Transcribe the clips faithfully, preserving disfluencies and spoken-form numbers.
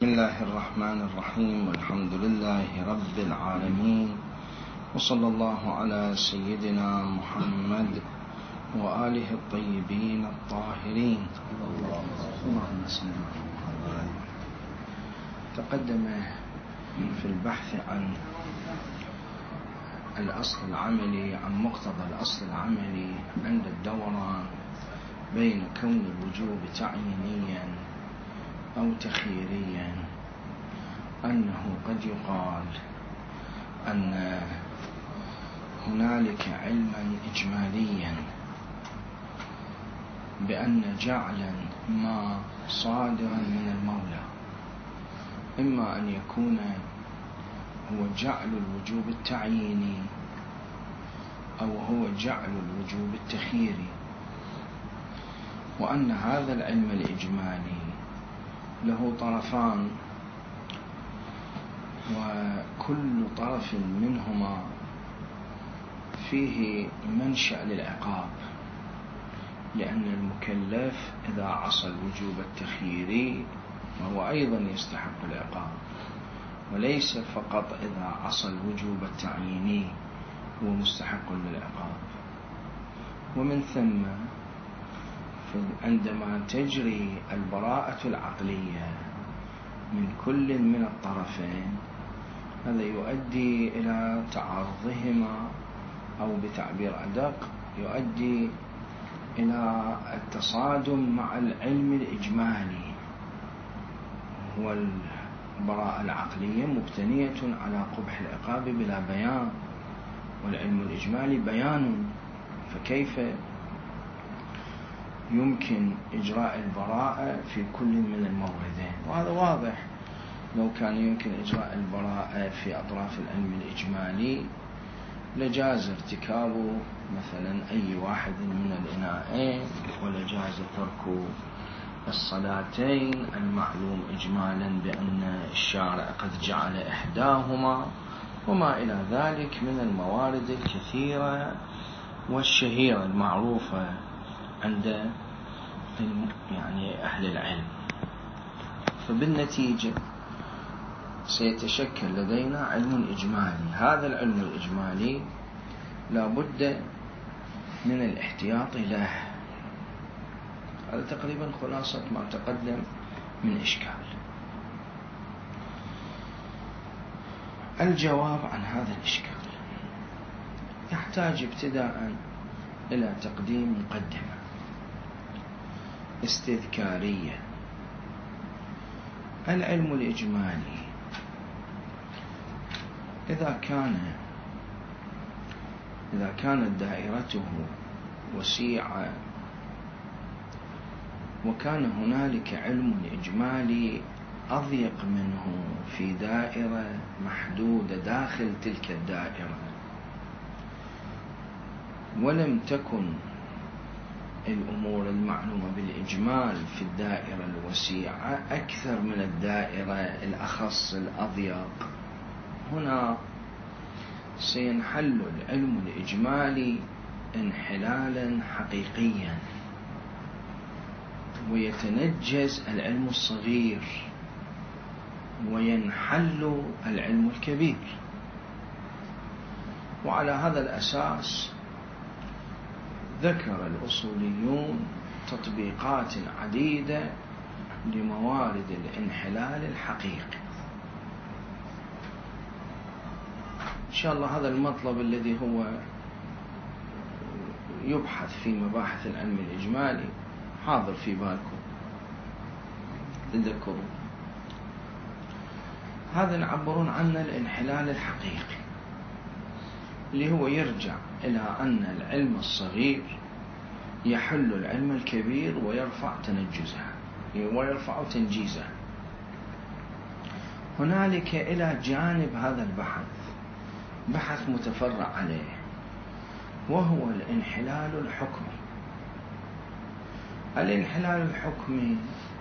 الله الرحمن الرحيم، والحمد لله رب العالمين، وصلى الله على سيدنا محمد وآله الطيبين الطاهرين. اللهم صل على. تقدم في البحث عن الأصل العملي، عن مقتضى الأصل العملي عند الدوران بين كون الوجوب تعيينيا أو تخييريا، أنه قد يقال أن هنالك علما إجماليا بأن جعلا ما صادرا من المولى إما أن يكون هو جعل الوجوب التعييني أو هو جعل الوجوب التخييري، وأن هذا العلم الإجمالي له طرفان، وكل طرف منهما فيه منشأ للعقاب، لأن المكلف إذا عصى الوجوب التخييري فهو أيضا يستحق العقاب، وليس فقط إذا عصى الوجوب التعييني هو مستحق للعقاب. ومن ثم عندما تجري البراءة العقلية من كل من الطرفين، هذا يؤدي إلى تعارضهما، أو بتعبير أدق يؤدي إلى التصادم مع العلم الإجمالي. هو البراءة العقلية مبتنية على قبح العقاب بلا بيان، والعلم الإجمالي بيان، فكيف يمكن إجراء البراءة في كل من الموردين؟ وهذا واضح. لو كان يمكن إجراء البراءة في أطراف العلم الإجمالي لجاز ارتكاب مثلا أي واحد من الإناءين، ولجاز ترك الصلاتين المعلوم إجمالا بأن الشارع قد جعل إحداهما، وما إلى ذلك من الموارد الكثيرة والشهيرة المعروفة عند يعني أهل العلم. فبالنتيجة سيتشكل لدينا علم إجمالي. هذا العلم الإجمالي لا بد من الاحتياط له. هذا تقريبا خلاصة ما تقدم من إشكال. الجواب عن هذا الإشكال يحتاج ابتداء إلى تقديم مقدمة استذكارية. العلم الإجمالي إذا كان إذا كانت دائرته وسيعة، وكان هنالك علم إجمالي أضيق منه في دائرة محدودة داخل تلك الدائرة، ولم تكن الأمور المعلومة بالإجمال في الدائرة الوسيعة أكثر من الدائرة الأخص الأضيق، هنا سينحل العلم الإجمالي انحلالا حقيقيا، ويتنجز العلم الصغير وينحل العلم الكبير. وعلى هذا الأساس ذكر الأصوليون تطبيقات عديدة لموارد الانحلال الحقيقي. إن شاء الله هذا المطلب الذي هو يبحث في مباحث العلم الإجمالي حاضر في بالكم، تذكروا هذا نعبرون عنه الانحلال الحقيقي، اللي هو يرجع إلى أن العلم الصغير يحل العلم الكبير ويرفع تنجزه ويرفع تنجيزه. هنالك إلى جانب هذا البحث بحث متفرع عليه، وهو الانحلال الحكمي. الانحلال الحكمي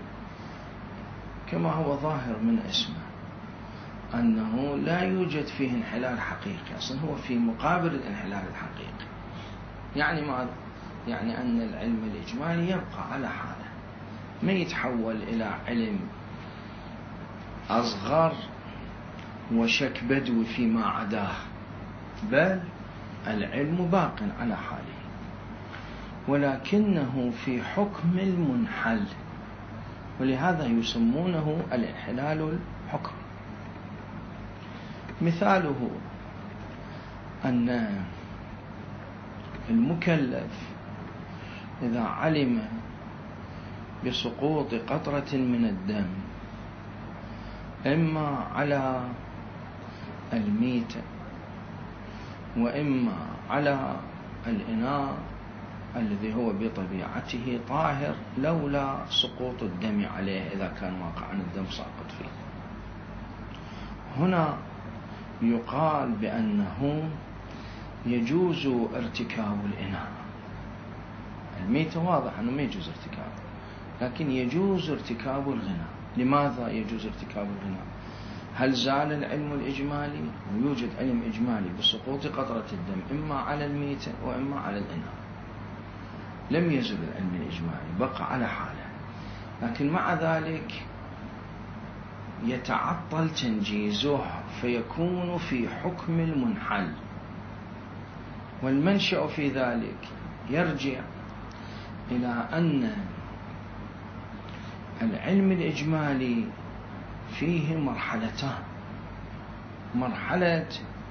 كما هو ظاهر من اسمه أنه لا يوجد فيه انحلال حقيقي، أصلا هو في مقابل الانحلال الحقيقي. يعني ما يعني أن العلم الإجمالي يبقى على حاله، ما يتحول إلى علم أصغر وشك بدوي فيما عداه، بل العلم باق على حاله، ولكنه في حكم المنحل، ولهذا يسمونه الانحلال الحكم. مثاله أن المكلف إذا علم بسقوط قطرة من الدم إما على الميتة وإما على الإناء الذي هو بطبيعته طاهر لولا سقوط الدم عليه إذا كان واقعا الدم ساقط فيه، هنا يقال بأنه يجوز ارتكاب الإناء. الميتة واضح أنه ما يجوز ارتكابه، لكن يجوز ارتكاب الغناء. لماذا يجوز ارتكاب الغناء؟ هل زال العلم الإجمالي؟ ويوجد علم إجمالي بسقوط قطرة الدم إما على الميتة وإما على الإناء. لم يزل العلم الإجمالي، بقى على حاله، لكن مع ذلك يتعطل تنجيزه فيكون في حكم المنحل. والمنشأ في ذلك يرجع إلى أن العلم الإجمالي فيه مرحلتان: مرحلة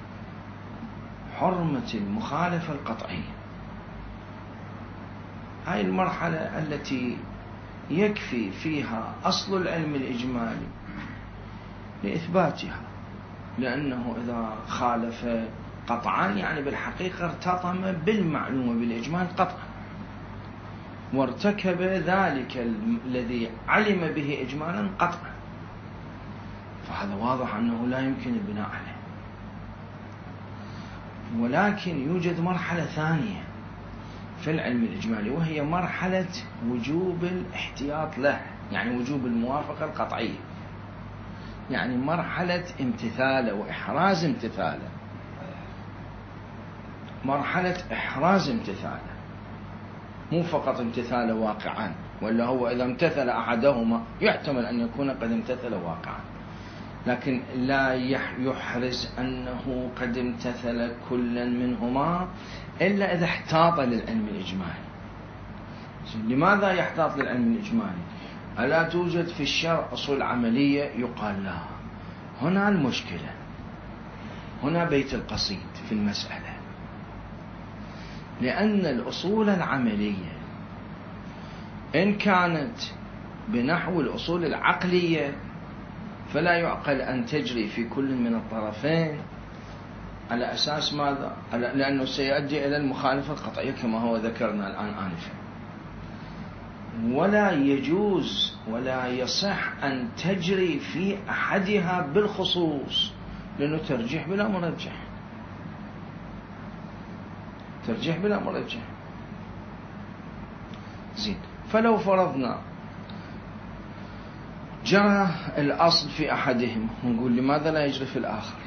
حرمة المخالفة القطعية، هاي المرحلة التي يكفي فيها أصل العلم الإجمالي لإثباتها، لأنه إذا خالف قطعا يعني بالحقيقة ارتطم بالمعلومة بالإجمال قطعا، وارتكب ذلك الذي علم به إجمالا قطعا، فهذا واضح أنه لا يمكن البناء عليه. ولكن يوجد مرحلة ثانية في العلم الإجمالي، وهي مرحلة وجوب الاحتياط له، يعني وجوب الموافقة القطعية، يعني مرحلة امتثاله وإحراز امتثاله، مرحلة إحراز امتثاله، مو فقط امتثاله واقعا، ولا هو إذا امتثل أحدهما يحتمل أن يكون قد امتثل واقعا، لكن لا يحرز أنه قد امتثل كلا منهما إلا إذا احتاط للعلم الإجمالي. لماذا يحتاط للعلم الإجمالي؟ ألا توجد في الشرع أصول عملية؟ يقال لا. هنا المشكلة، هنا بيت القصيد في المسألة، لأن الأصول العملية إن كانت بنحو الأصول العقلية فلا يعقل أن تجري في كل من الطرفين على أساس ماذا؟ لأنه سيؤدي إلى المخالفة القطعية كما هو ذكرنا الآن آنفا. ولا يجوز ولا يصح أن تجري في أحدها بالخصوص، لأنه ترجيح بلا مرجح، ترجيح بلا مرجح. زين، فلو فرضنا جرى الأصل في أحدهم ونقول لماذا لا يجري في الآخر؟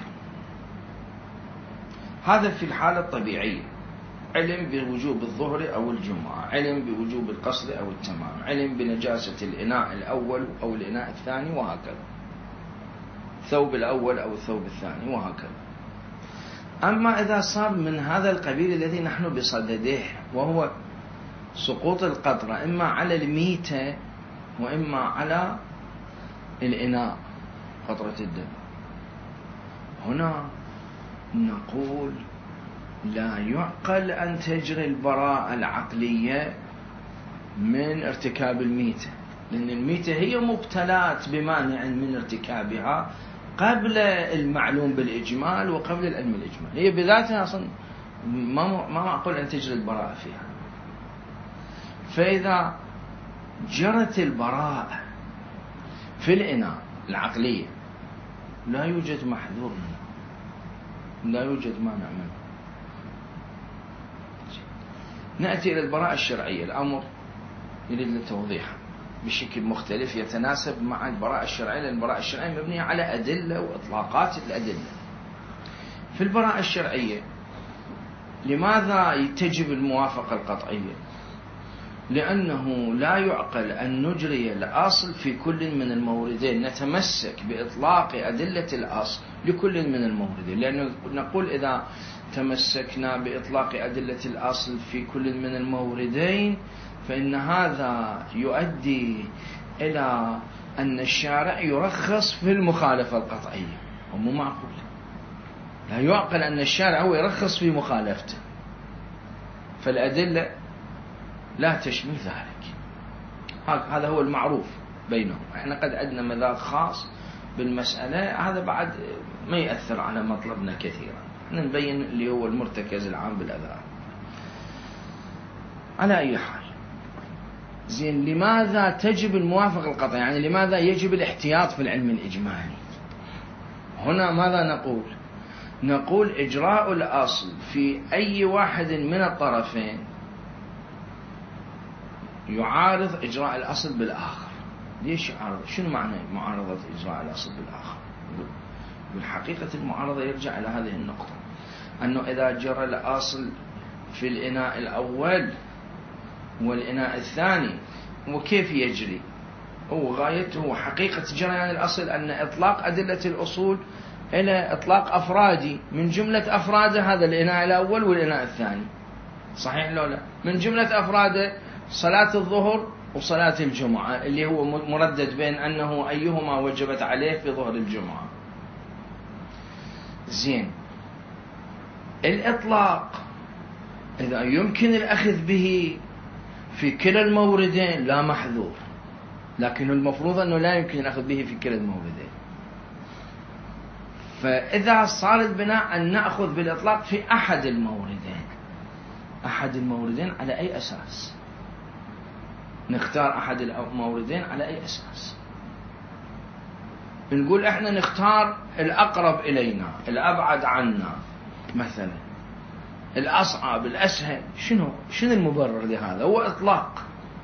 هذا في الحالة الطبيعية، علم بوجوب الظهر أو الجمعة، علم بوجوب القصر أو التمام، علم بنجاسة الإناء الأول أو الإناء الثاني، وهكذا، الثوب الأول أو الثوب الثاني، وهكذا. أما إذا صار من هذا القبيل الذي نحن بصدده، وهو سقوط القطرة إما على الميتة وإما على الإناء قطرة الدم، هنا نقول لا يعقل أن تجري البراءة العقلية من ارتكاب الميتة، لأن الميتة هي مبتلات بمانع من ارتكابها قبل المعلوم بالإجمال وقبل العلم الإجمال، هي بذاتها أصلا ما ما معقول أن تجري البراءة فيها. فإذا جرت البراءة في الإناء العقلية لا يوجد محذور منه، لا يوجد مانع منه. نأتي إلى البراءة الشرعية، الأمر يريد التوضيح بشكل مختلف يتناسب مع البراءة الشرعية، لأن البراءة الشرعية مبنية على أدلة وإطلاقات الأدلة. في البراءة الشرعية لماذا تجب الموافقة القطعية؟ لأنه لا يعقل أن نجري الأصل في كل من الموردين، نتمسك بإطلاق أدلة الأصل لكل من الموردين، لأنه نقول إذا تمسكنا بإطلاق أدلة الأصل في كل من الموردين فإن هذا يؤدي إلى أن الشارع يرخص في المخالفة القطعية، ومو معقول. لا يعقل أن الشارع هو يرخص في مخالفته، فالأدلة لا تشمل ذلك. هذا هو المعروف بينهم. احنا قد عندنا مذاق خاص بالمسألة، هذا بعد ما يأثر على مطلبنا كثيرا. احنا نبين اللي هو المرتكز العام بالأذهان. على أي حال، زين، لماذا تجب الموافقة القطعية؟ يعني لماذا يجب الاحتياط في العلم الإجمالي؟ هنا ماذا نقول؟ نقول إجراء الأصل في أي واحد من الطرفين يعارض إجراء الأصل بالآخر. ليش يعارض؟ شنو معنى معارضة إجراء الأصل بالآخر؟ بالحقيقة المعارضة يرجع إلى هذه النقطة، أنه إذا جرى الأصل في الإناء الأول والإناء الثاني، وكيف يجري؟ هو غايته وحقيقة جريان الأصل أن إطلاق أدلة الأصول إلى إطلاق أفرادي من جملة أفراده هذا الإناء الأول والإناء الثاني، صحيح لو لا؟ من جملة أفراده صلاة الظهر وصلاة الجمعة، اللي هو مردد بين أنه أيهما وجبت عليه في ظهر الجمعة. زين، الإطلاق إذا يمكن الأخذ به في كلا الموردين لا محذور، لكن المفروض أنه لا يمكن الأخذ به في كلا الموردين. فإذا صار البناء أن نأخذ بالإطلاق في أحد الموردين، أحد الموردين على أي أساس؟ نختار أحد الموردين على أي أساس؟ نقول إحنا نختار الأقرب إلينا، الأبعد عنا مثلا، الأصعب، الأسهل. شنو شنو المبرر لهذا؟ هو إطلاق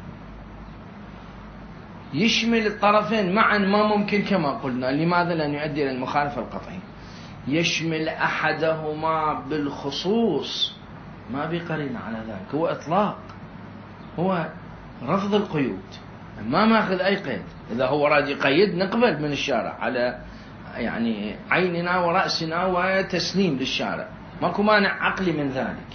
يشمل الطرفين معا ما ممكن كما قلنا. لماذا؟ لأن يؤدي إلى المخالفة القطعية. يشمل أحدهما بالخصوص، ما بقرينة على ذلك، هو إطلاق، هو رفض القيود، ما ماخذ أي قيد. إذا هو راد يقيد نقبل من الشارع على يعني عيننا ورأسنا وتسليم للشارع، ماكو مانع عقلي من ذلك.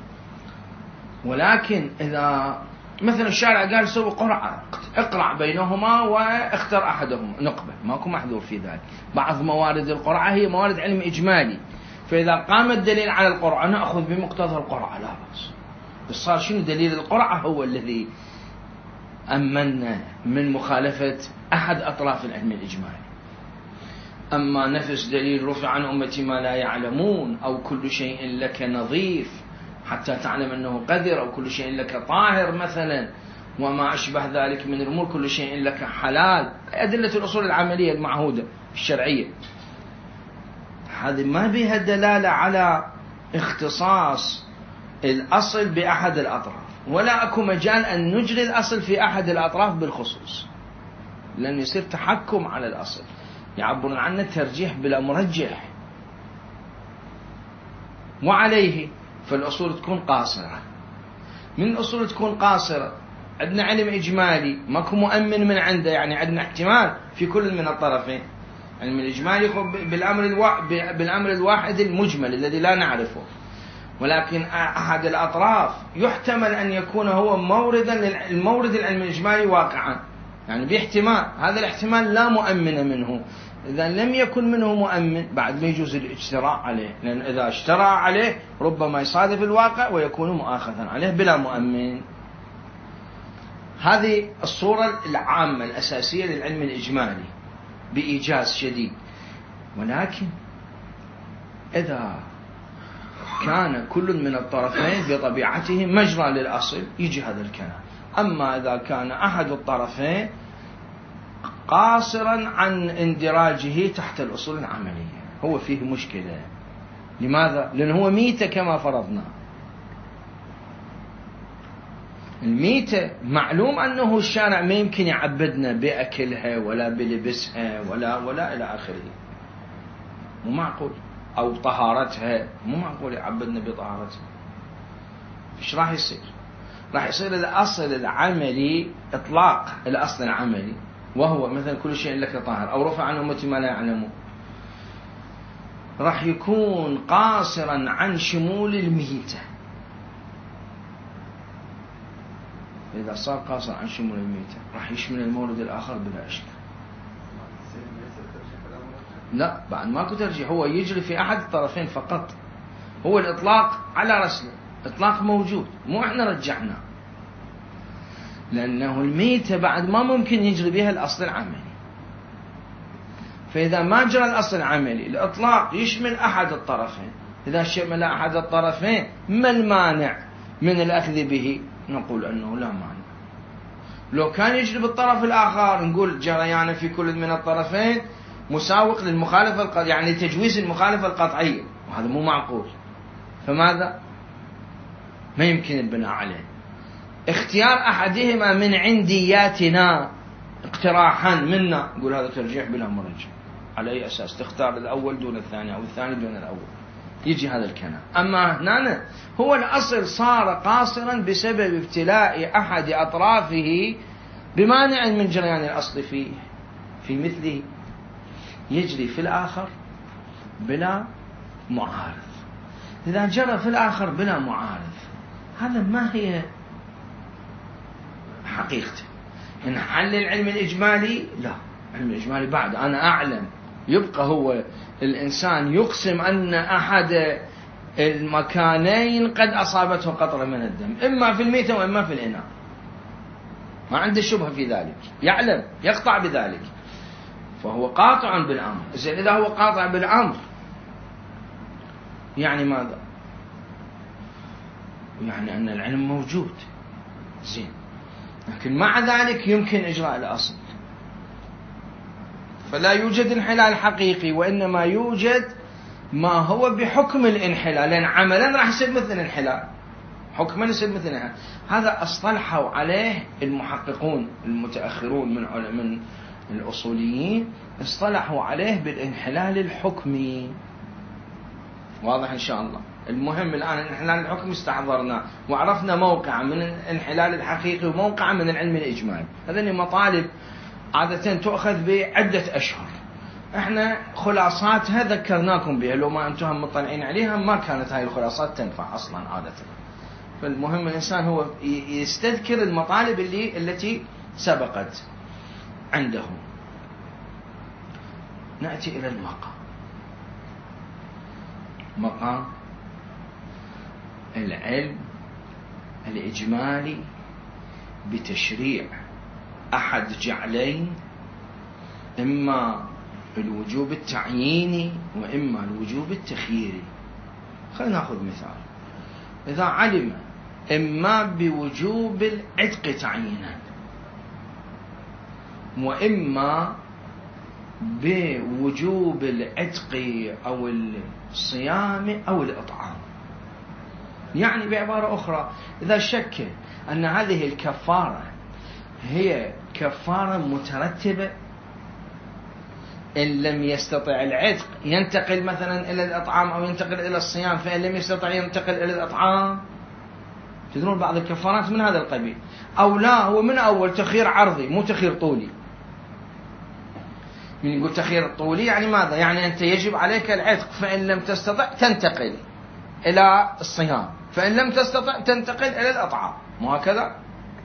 ولكن إذا مثلا الشارع قال سوي قرعة، اقرع بينهما واختر أحدهما، نقبل، ماكو محذور في ذلك. بعض موارد القرعة هي موارد علم إجمالي، فإذا قام الدليل على القرعة نأخذ بمقتضى القرعة لا بأس. بس صار شنو دليل القرعة؟ هو الذي أمنا من مخالفة أحد أطراف العلم الإجمالي. أما نفس دليل رفع عن أمتي ما لا يعلمون، أو كل شيء لك نظيف حتى تعلم أنه قدر، أو كل شيء لك طاهر مثلا، وما أشبه ذلك من الأمور، كل شيء لك حلال، أدلة الأصول العملية المعهودة الشرعية، هذه ما بها دلالة على اختصاص الأصل بأحد الأطراف، ولا أكو مجال أن نجري الأصل في أحد الأطراف بالخصوص، لأن يصير تحكم على الأصل، يعبرون عنه ترجيح بلا مرجح. وعليه فالأصول تكون قاصرة. من الأصول تكون قاصرة عندنا علم إجمالي ماكو مؤمن من عنده، يعني عندنا احتمال في كل من الطرفين. علم الإجمالي بالأمر الوا... بالأمر الواحد المجمل الذي لا نعرفه، ولكن أحد الأطراف يحتمل أن يكون هو موردا للمورد العلم الإجمالي واقعا، يعني باحتمال، هذا الاحتمال لا مؤمن منه. إذا لم يكن منه مؤمن بعد ما يجوز الاجتراء عليه، لأن إذا اشترى عليه ربما يصادف الواقع ويكون مؤاخذا عليه بلا مؤمن. هذه الصورة العامة الأساسية للعلم الإجمالي بإيجاز شديد. ولكن إذا كان كل من الطرفين بطبيعته مجرى للأصل يجي هذا الكلام. أما إذا كان أحد الطرفين قاصرا عن اندراجه تحت الأصول العملية هو فيه مشكلة. لماذا؟ لأنه هو ميتة كما فرضنا. الميتة معلوم أنه الشارع ما يمكن يعبدنا بأكلها ولا بلبسها ولا ولا إلى آخره، مو معقول، أو طهارتها مو معقول يعبدنا بطهارتها. إيش راح يصير؟ راح يصير الأصل العملي إطلاق الأصل العملي، وهو مثلا كل شيء لك طاهر أو رفع عن أمتي ما لا يعلمون، راح يكون قاصرا عن شمول الميتة. إذا صار قاصر عن شمول الميتة راح يشمل المورد الآخر بلا إشكال. لا بعد ماكو ترجيح، هو يجري في أحد الطرفين فقط، هو الإطلاق على رسله، إطلاق موجود مو إحنا رجعنا، لأنه الميتة بعد ما ممكن يجري بها الأصل العملي. فإذا ما جرى الأصل العملي الإطلاق يشمل أحد الطرفين، إذا شمل أحد الطرفين ما المانع من الأخذ به؟ نقول أنه لا مانع. لو كان يجري بالطرف الآخر نقول جريان في كل من الطرفين مساوق للمخالفة القطعية، يعني تجويز المخالفة القطعية، وهذا مو معقول. فماذا؟ ما يمكن البناء عليه. اختيار أحدهما من عندياتنا اقتراحا منا، نقول هذا ترجيح بلا مرجع. على أي أساس تختار الأول دون الثاني أو الثاني دون الأول؟ يجي هذا الكلام. أما هنا هو الأصل صار قاصرا بسبب ابتلاء أحد أطرافه بمانع من جريان الأصل فيه، في مثله يجري في الآخر بلا معارض. إذا جرى في الآخر بلا معارض هذا ما هي حقيقته. إن حل العلم الإجمالي لا، العلم الإجمالي بعد أنا أعلم، يبقى هو الإنسان يقسم أن أحد المكانين قد أصابته قطرة من الدم، إما في الميتة وإما في الإناء، ما عنده شبهة في ذلك، يعلم يقطع بذلك، فهو قاطع بالأمر. زين إذا هو قاطع بالأمر يعني ماذا؟ يعني أن العلم موجود، زين، لكن مع ذلك يمكن إجراء الأصل، فلا يوجد انحلال حقيقي، وإنما يوجد ما هو بحكم الانحلال، لأن عملا راح يصير مثل الانحلال، حكما يصير مثل الانحلال. هذا اصطلحوا عليه المحققون المتأخرون من من الأصوليين، اصطلحوا عليه بالانحلال الحكمي. واضح إن شاء الله. المهم الآن الانحلال الحكمي استحضرنا وعرفنا موقع من الانحلال الحقيقي وموقع من العلم الإجمالي. هذه مطالب عادة تؤخذ بعدة أشهر، احنا خلاصاتها ذكرناكم بها، لو ما انتم مطلعين عليها ما كانت هاي الخلاصات تنفع أصلا عادة. فالمهم الإنسان هو يستذكر المطالب اللي التي سبقت عنده. نأتي إلى الواقع، مقام العلم الإجمالي بتشريع أحد جعلين، إما الوجوب التعييني وإما الوجوب التخييري. خلينا نأخذ مثال. إذا علم إما بوجوب العتق تعيينا وإما بوجوب العتق أو الصيام أو الإطعام، يعني بعبارة أخرى إذا شك أن هذه الكفارة هي كفارة مترتبة، إن لم يستطع العتق ينتقل مثلا إلى الإطعام أو ينتقل إلى الصيام، فإن لم يستطع ينتقل إلى الإطعام. تدرون بعض الكفارات من هذا القبيل. أو لا، هو من أول تخيير عرضي مو تخيير طولي. من يقول تخيير طولي يعني ماذا؟ يعني أنت يجب عليك العتق، فإن لم تستطع تنتقل إلى الصيام، فإن لم تستطع تنتقل إلى الإطعام، مو هكذا؟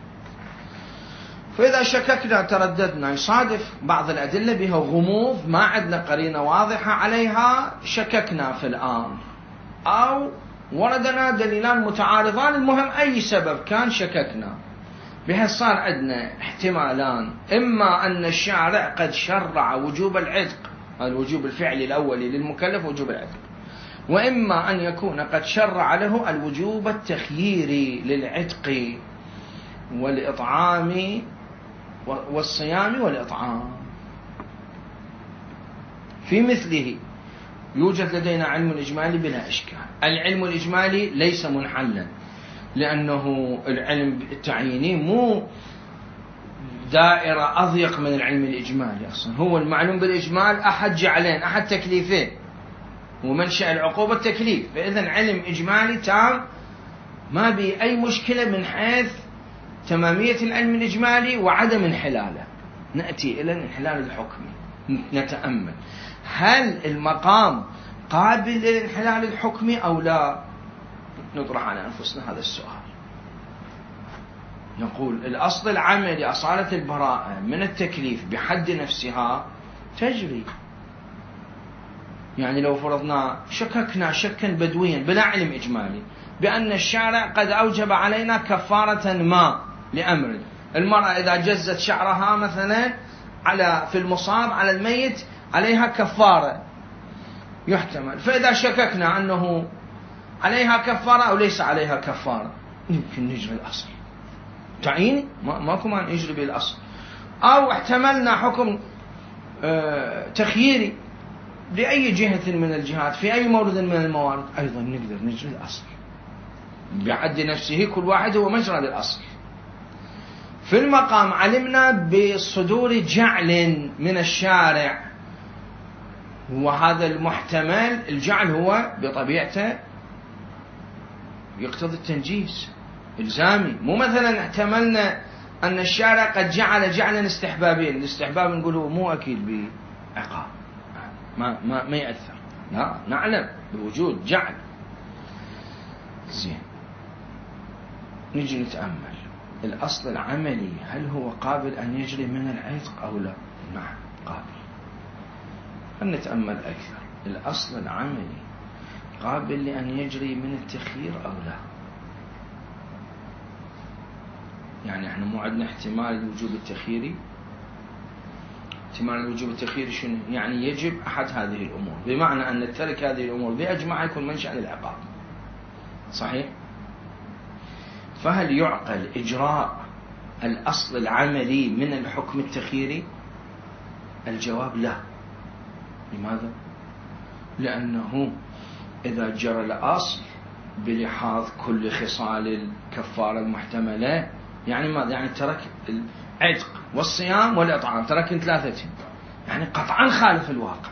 فإذا شككنا ترددنا يصادف بعض الأدلة بها غموض ما عندنا قرينة واضحة عليها، شككنا في الأمر، أو وردنا دليلان متعارضان، المهم أي سبب كان شككنا، بحيث صار عندنا احتمالان: إما أن الشارع قد شرع وجوب العتق، الوجوب الفعلي الأولي للمكلف وجوب العتق، وإما أن يكون قد شرع له الوجوب التخييري للعتق والإطعام والصيام والإطعام. في مثله يوجد لدينا علم الإجمالي بلا إشكال. العلم الإجمالي ليس منحلا، لأنه العلم التعييني مو دائرة أضيق من العلم الإجمالي، أصلا هو المعلوم بالإجمال أحد جعلين، أحد تكليفين، ومنشأ العقوبة التكليف. فإذن علم إجمالي تام ما بي أي مشكلة من حيث تمامية العلم الإجمالي وعدم انحلاله. نأتي إلى الانحلال الحكمي، نتأمل هل المقام قابل للانحلال الحكمي أو لا؟ نطرح على أنفسنا هذا السؤال. نقول الأصل العملي أصالة البراءة من التكليف بحد نفسها تجري. يعني لو فرضنا شككنا شكا بدويا بلا علم إجمالي بأن الشارع قد أوجب علينا كفارة ما لأمر، المرأة إذا جزت شعرها مثلا على في المصاب على الميت عليها كفارة يحتمل، فإذا شككنا أنه عليها كفارة أو ليس عليها كفارة يمكن نجري الأصل تعيين، ما ماكو ما نجري بالأصل. أو احتملنا حكم اه تخييري لأي جهة من الجهات في أي مورد من الموارد، أيضا نقدر نجري الأصل بعد نفسه، كل واحد هو مجرى للأصل. في المقام علمنا بصدور جعل من الشارع، وهذا المحتمل الجعل هو بطبيعته يقتضي التنجيز إلزامي. مو مثلا احتملنا أن الشارع قد جعل جعلا استحبابيا، الاستحباب نقول هو مو أكيد بعقاب، ما, ما, ما يأثر، لا نعلم بوجود جعل. زين، نجي نتأمل الأصل العملي هل هو قابل أن يجري من العتق أو لا؟ نعم قابل. فلنتأمل أكثر، الأصل العملي قابل لأن يجري من التخيير أو لا؟ يعني احنا مو عندنا احتمال الوجوب التخييري. احتمال الوجوب التخييري شنو؟ يعني يجب أحد هذه الأمور، بمعنى أن ترك هذه الأمور بأجمع يكون منشأ للعقاب، صحيح؟ فهل يعقل إجراء الأصل العملي من الحكم التخييري؟ الجواب لا. لماذا؟ لأنه إذا جرى الأصل بلحاظ كل خصال الكفارة المحتملة، يعني ماذا؟ يعني ترك العتق والصيام والإطعام، ترك ثلاثتهم، يعني قطعا خالف الواقع،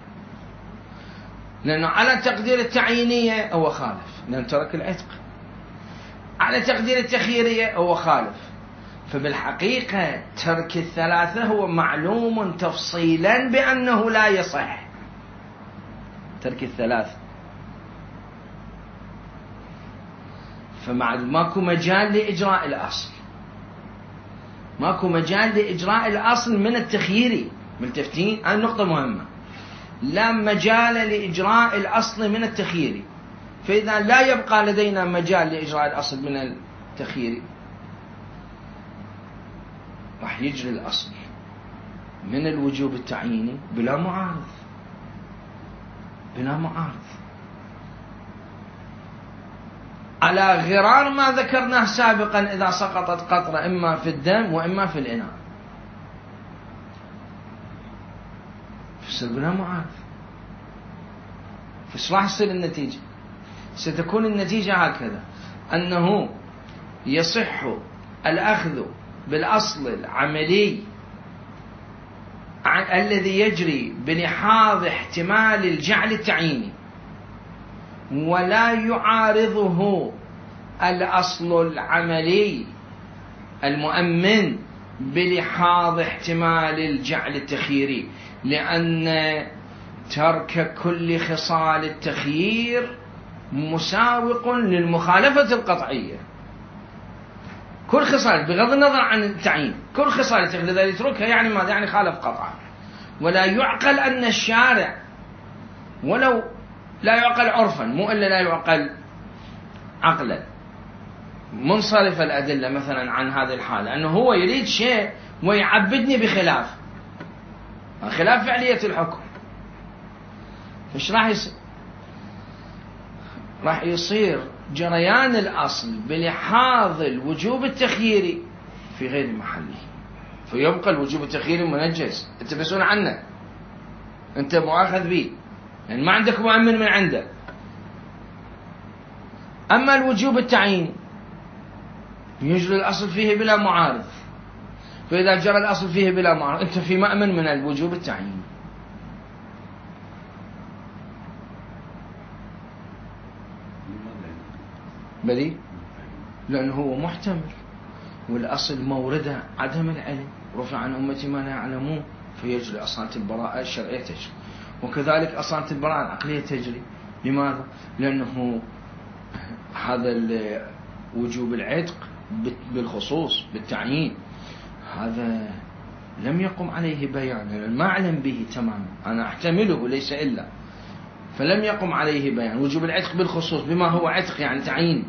لأنه على تقدير التعيينية هو خالف لأن ترك العتق، على تقدير التخييرية هو خالف. فبالحقيقة ترك الثلاثة هو معلوم تفصيلا بأنه لا يصح ترك الثلاثة، فماكو مجال لإجراء الأصل، ماكو مجال لإجراء الأصل من التخييري. ملتفتين؟ هذه نقطة مهمة، لا مجال لإجراء الأصل من التخييري. فإذا لا يبقى لدينا مجال لإجراء الأصل من التخييري، راح يجري الأصل من الوجوب التعييني بلا معارض، بلا معارض، على غرار ما ذكرناه سابقا إذا سقطت قطرة إما في الدم وإما في الإناء، فصير بلا معارض. فايش راح تصير النتيجة؟ ستكون النتيجة هكذا، أنه يصح الأخذ بالأصل العملي الذي يجري بلحاظ احتمال الجعل التعييني، ولا يعارضه الأصل العملي المؤمن بلحاظ احتمال الجعل التخييري، لأن ترك كل خصال التخيير مساوق للمخالفة القطعية. كل خصال بغض النظر عن التعيين، كل خصال التخيير الذي يتركها يعني ماذا؟ يعني خالف قطعا. ولا يعقل أن الشارع، ولو لا يعقل عرفا، مو إلا لا يعقل عقلا، منصرف الأدلة مثلا عن هذه الحالة، أنه هو يريد شيء ويعبدني بخلاف خلاف فعلية الحكم. فايش راح يصير؟ راح يصير جريان الأصل بلحاظ الوجوب التخييري في غير محله، فيبقى الوجوب التخييري منجز، انت مسؤول عنه، انت مؤاخذ به، يعني ما عندك مؤمن من عنده. أما الوجوب التعيين يجري الأصل فيه بلا معارض، فإذا جرى الأصل فيه بلا معارض أنت في مأمن من الوجوب التعيين. بدي لأنه هو محتمل، والأصل مورده عدم العلم، رفع عن أمتي ما لا يعلمون، فيجري أصالة البراءة الشرعية تجري، وكذلك أصالة البراءة العقلية تجري. لماذا؟ لأنه هذا وجوب العتق بالخصوص بالتعيين هذا لم يقم عليه بيان، ما أعلم به تماما، أنا أحتمله ليس إلا، فلم يقم عليه بيان. وجوب العتق بالخصوص بما هو عتق يعني تعيين.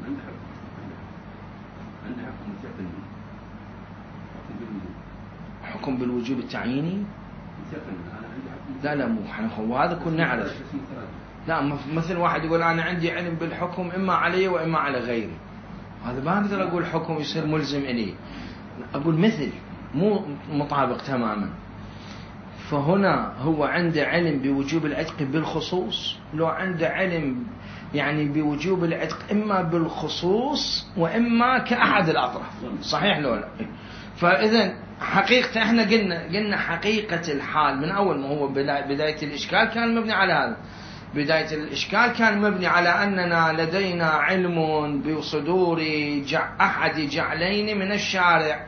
حكم بالوجوب التعييني؟ لا لا مو هو هذا كنا نعرف. لا مثل واحد يقول أنا عندي علم بالحكم إما علي وإما على غيري، هذا ما أقدر أقول حكم يصير ملزم إلي، أقول مثل مو مطابق تماما. فهنا هو عنده علم بوجوب العتق بالخصوص، لو عنده علم يعني بوجوب العتق إما بالخصوص وإما كأحد الأطراف، صحيح لو لا؟ فإذا حقيقة احنا قلنا قلنا حقيقة الحال من أول ما هو بداية الإشكال كان مبني على هذا. بداية الإشكال كان مبني على أننا لدينا علم بصدور جع أحد جعلين من الشارع.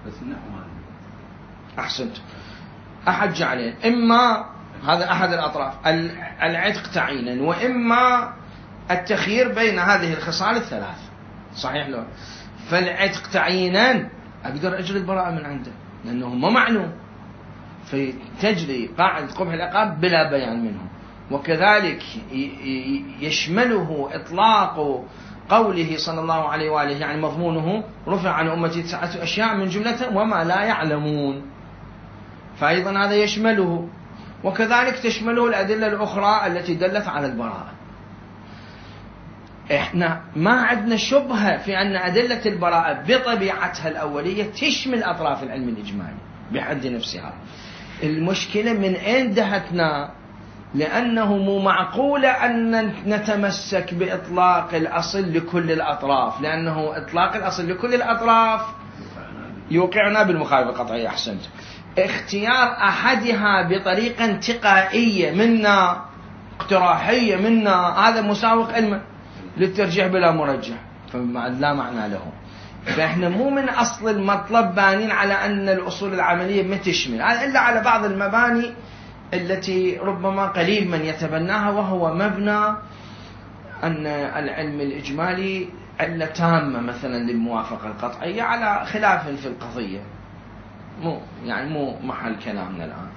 أحسنت، أحد جعلين، إما هذا أحد الأطراف العتق تعيينا، وإما التخيير بين هذه الخصال الثلاث، صحيح له؟ فالعتق تعيينا أقدر أجري البراءة من عنده لأنه ما معلوم، فتجري قاعدة قبح العقاب بلا بيان منه. وكذلك يشمله إطلاق قوله صلى الله عليه وآله يعني مضمونه رفع عن أمتي تسعة أشياء من جملة وما لا يعلمون، فأيضا هذا يشمله. وكذلك تشمله الأدلة الأخرى التي دلت على البراءة. إحنا ما عندنا شبهة في أن أدلة البراءة بطبيعتها الأولية تشمل أطراف العلم الإجمالي بحد نفسها. المشكلة من أين دهتنا؟ لأنه مو معقول أن نتمسك بإطلاق الأصل لكل الأطراف، لأنه إطلاق الأصل لكل الأطراف يوقعنا بالمخالفة القطعية. أحسنت. اختيار أحدها بطريقة انتقائية منا، اقتراحية منا، هذا مساوق علما للترجيح بلا مرجح، فلا معنى له. فإحنا مو من أصل المطلب بانين على أن الأصول العملية ما تشمل هذا إلا على بعض المباني التي ربما قليل من يتبناها، وهو مبنى أن العلم الإجمالي علة تامة مثلا للموافقة القطعية على خلاف في القضية، مو يعني مو محل كلامنا الآن.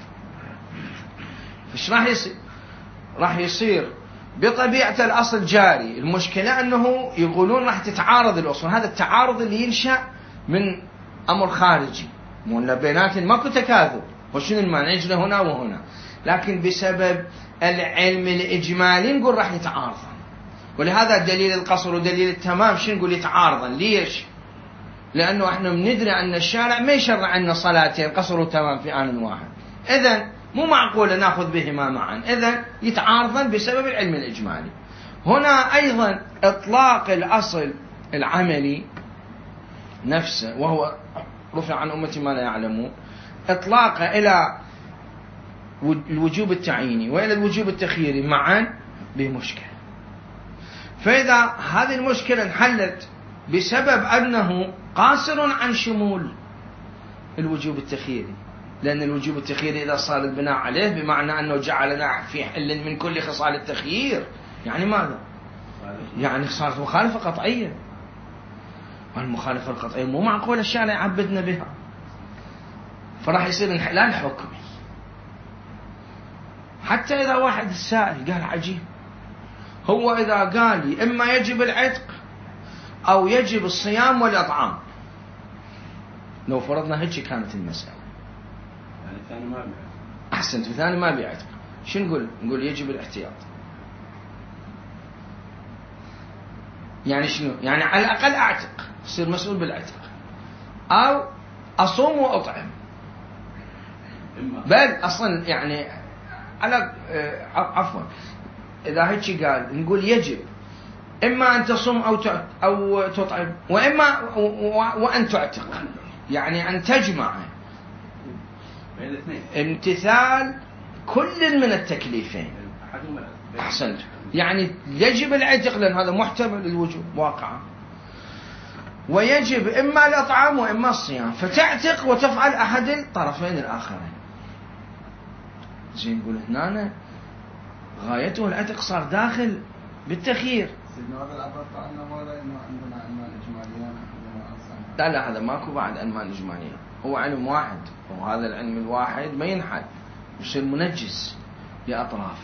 فش راح يصير؟ راح يصير بطبيعة الأصل جاري. المشكلة أنه يقولون راح تتعارض الأصول، هذا التعارض اللي ينشأ من أمر خارجي، مو أن بينات ماكو تكاثر، وشنو المعنى يجري هنا وهنا، لكن بسبب العلم الإجمالي نقول راح يتعارضا. ولهذا دليل القصر ودليل التمام شنو نقول يتعارضا؟ ليش؟ لأنه احنا بندري أن الشارع ما يشرع عنا صلاتين قصر وتمام في آن واحد، إذن مو معقول نأخذ بهما معا، إذن يتعارضا بسبب العلم الإجمالي. هنا أيضا إطلاق الأصل العملي نفسه وهو رفع عن أمتي ما لا يعلمون، إطلاقه إلى الوجوب التعييني وإلى الوجوب التخييري معا بمشكلة. فإذا هذه المشكلة انحلت بسبب أنه قاصر عن شمول الوجوب التخييري، لأن الوجوب التخييري إذا صار البناء عليه بمعنى أنه جعلنا في حل من كل خصال التخيير، يعني ماذا؟ يعني صارت مخالفة قطعية، والمخالفة القطعية مو معقول الشارع يعبدنا بها، فراح يصير انحلال حكمي. حتى إذا واحد السائل قال عجيب، هو إذا قال لي إما يجب العتق أو يجب الصيام والإطعام، لو فرضنا هيك كانت المسألة، يعني الثاني ما بيعتق. أحسنت، الثاني ما بيعتق، شو نقول؟ نقول يجب الاحتياط. يعني شنو؟ يعني على الأقل أعتق، أصير مسؤول بالعتق، أو أصوم وأطعم. بل أصلا يعني على عفوا إذا هيك قال نقول يجب إما أن تصوم أو أو تطعم، وإما وأن تعتق، يعني أن تجمع امتثال كل من التكليفين. أحسنت، يعني يجب العتق لأن هذا محتمل الوجوب واقعا، ويجب إما الإطعام وإما الصيام، فتعتق وتفعل أحد الطرفين الآخرين. زين نقول هنا غايته العتق صار داخل بالتخيير. لا لا هذا ماكو بعد ألمان إجمالية، هو علم واحد، وهذا العلم الواحد ما ينحل يصير منجز لأطرافه.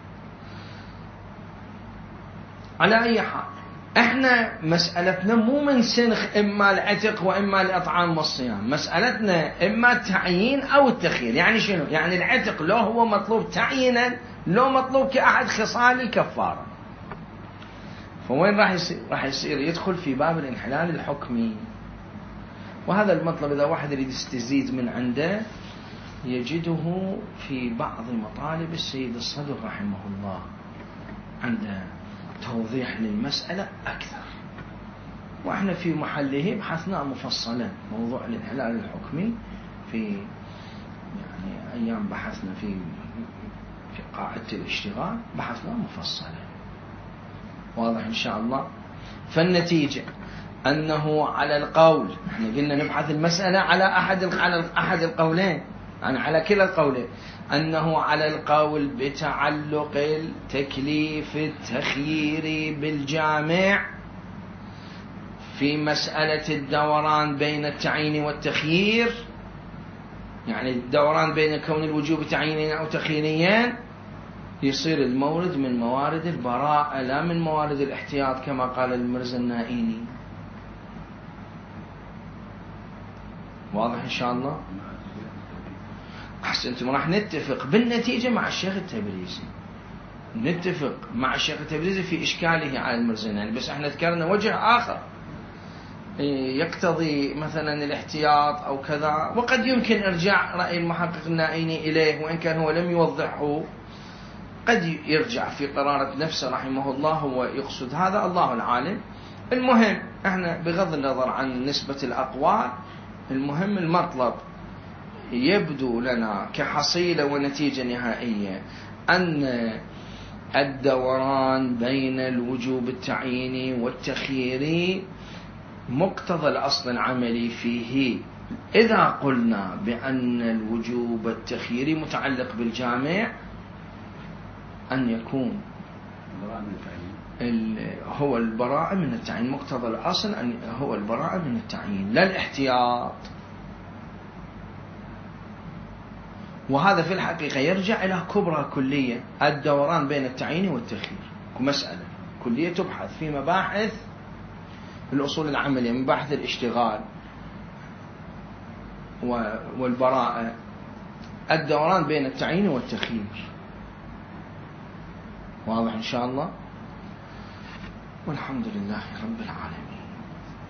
على أي حال احنا مسألتنا مو من سنخ إما العتق وإما الإطعام والصيام، مسألتنا إما التعيين أو التخيير. يعني شنو؟ يعني العتق لو هو مطلوب تعيينا لو مطلوب كأحد خصال الكفارة. فوين راح يصير؟ راح يصير يدخل في باب الانحلال الحكمي. وهذا المطلب إذا واحد يريد يستزيد من عنده يجده في بعض مطالب السيد الصدر رحمه الله، عنده توضيح للمسألة أكثر. وإحنا في محله بحثنا مفصلا موضوع الانحلال الحكمي في يعني أيام بحثنا في في قاعدة الاشتغال بحثنا مفصلا. واضح إن شاء الله. فالنتيجة أنه على القول، احنا قلنا نبحث المسألة على أحد على أحد القولين، يعني على كلا القولين، أنه على القول بتعلق التكليف التخييري بالجامع في مسألة الدوران بين التعيين والتخيير، يعني الدوران بين كون الوجوب تعيينيا أو تخييريا، يصير المورد من موارد البراءة لا من موارد الاحتياط كما قال المرزا النائيني. واضح إن شاء الله؟ أحسنتم. راح نتفق بالنتيجة مع الشيخ التبريزي، نتفق مع الشيخ التبريزي في إشكاله على المرزا النائيني، بس احنا ذكرنا وجه آخر يقتضي مثلا الاحتياط أو كذا، وقد يمكن إرجاع رأي المحقق النائيني إليه وإن كان هو لم يوضحه، قد يرجع في قرارة نفسه رحمه الله هو يقصد هذا، الله العالم. المهم احنا بغض النظر عن نسبة الأقوال، المهم المطلب يبدو لنا كحصيلة ونتيجة نهائية أن الدوران بين الوجوب التعييني والتخييري مقتضى الأصل العملي فيه. إذا قلنا بأن الوجوب التخييري متعلق بالجامع، أن يكون هو البراءة من التعيين، مقتضى الأصل أن هو البراءة من التعيين لا الاحتياط. وهذا في الحقيقة يرجع إلى كبرى كلية الدوران بين التعيين والتخيير، مسألة كلية تبحث في مباحث الأصول العملية، مباحث الاشتغال والبراءة، الدوران بين التعيين والتخيير. واضح إن شاء الله. والحمد لله رب العالمين.